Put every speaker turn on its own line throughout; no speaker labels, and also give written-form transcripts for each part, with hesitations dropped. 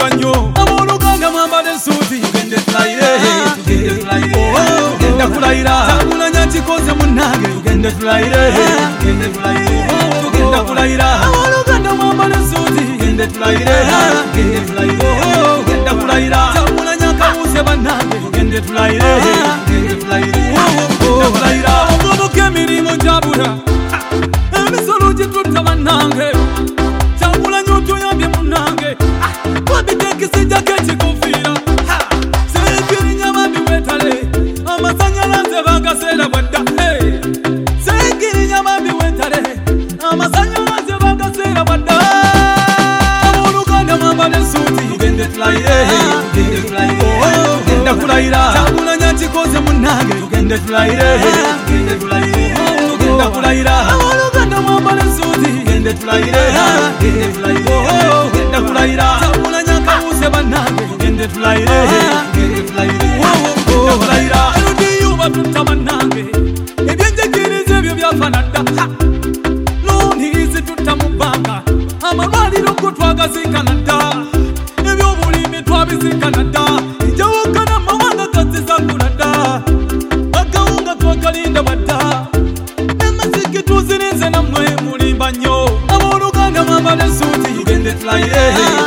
mulimba nnyo abooluganda mwambale suuti tugende tulayire tugenda kulayira Kyagulanyi nkikoze munnange tugende tulayire tugenda kulayira abooluganda mwambale suuti tugende tulayire tugenda kulayira Kyagulanyi akabuuse bannange tugende tulayire tugenda kulayira ogoboka emirimu gyabula emisolo gitutta bannange Kyagulanyi otuyambye munnange wabiteekesejjako ekikufiira Seekirinya bambi weetale amasanyalaze bagaseera bwadda Seekirinya bambi weetale amasanyalaze bagaseera bwadda abooluganda mwambale suuti tugende tulayire tugenda kulayira Kyagulanyi nkikoze munnange tugende tulayire tugenda kulayira abooluganda mwambale suuti tugende tulayire tugenda kulayira Kyagulanyi akabuuse bannange tugende tulayire tugenda kulayira LDU batutta bannange ebyenjigiriza ebyo byafana dda loonizi tutta mu bbanga amalwaliro go twagazinkana dda ebyobulimi twabizinkana dda enjawukana mawanga gazizagula dda agawunga twagalinda bwadda emaziki tuzirinze nammwe mulimba nnyo abooluganda mwambale suuti tugende tulayire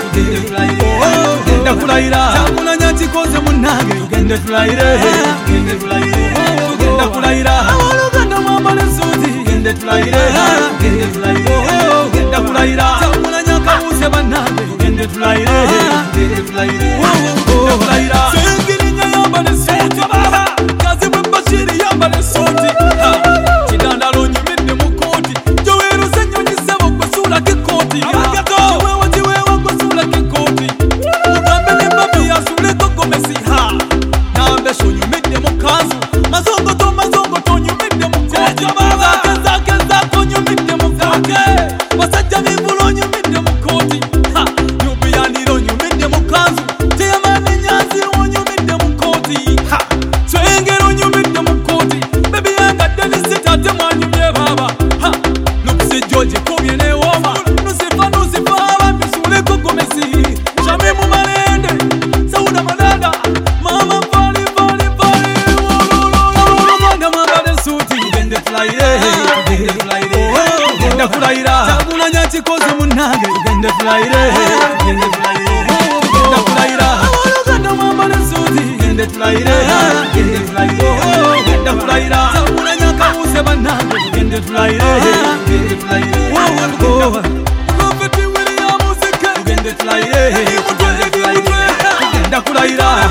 tugenda kulayira Kyagulanyi nkikoze munnange tugende tulayire tugenda kulayira abooluganda mwambale suuti tugende tulayire tugenda kulayira Kyagulanyi akabuuse bannange tugende tulayire tugenda kulayira Seekirinya yambale suuti Kazibwe Bashiri yambale suuti Kidandalo nyumidde mu kooti Joweeruse ennyonyi ssebo gwe suulako ekkooti Kiweewa gwe suulako ekkooti Mugambe ne Babi yasuuleko gomesi Nambe sonyumidde mu kanzu mazongoto nyumidde mu kooti Zakezaako nyumidde mu kooti Basajja b'Ivulu onyumidde mu kooti Nubiyaniro nyumidde mu kanzu Teyamani Nyanzi onyumidde mu kooti Twengero nyumidde mu kooti Baby yangadde nisita ate mwanyumye baba Lukusi George kubye newooma Nusifa abambi suuleko gomesi Shami mu malende Sauda Madada Mama vali Abooluganda mwambale suuti tugende tulayire tugenda kulayira Kyagulanyi nkikoze munnange tugende tulayire tugenda kulayira abooluganda mwambale suuti tugende tulayire tugenda kulayira Kyagulanyi akabuuse bannange tugende tulayire Prophet William Muzike tugende tulayire tugenda kulayira